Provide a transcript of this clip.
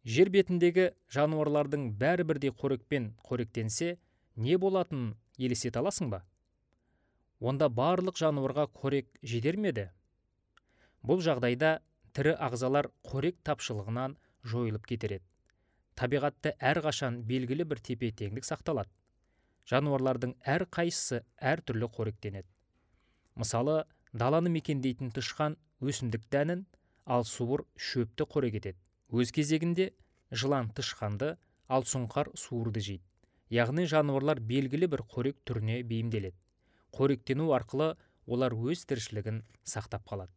Жер бетіндегі жануарлардың бәрі бірдей қорекпен қоректенсе, не болатынын елестете аласың ба? Онда барлық жануарға қорек жетер ме еді? Бұл жағдайда тірі ағзалар қорек тапшылығынан жойылып кетер еді. Табиғатта әрқашан белгілі бір тепе-теңдік сақталады. Жануарлардың әрқайсысы әртүрлі қоректенеді. Мысалы, даланы мекендейтін тышқан өсімдік дәнін, ал суыр шөпті қорек етеді. Өз кезегінде жылан тышқанды, ал сұңқар суырды жейді. Яғни жануарлар белгілі бір қорек түріне бейімделеді. Қоректену арқылы олар өз тіршілігін сақтап қалады.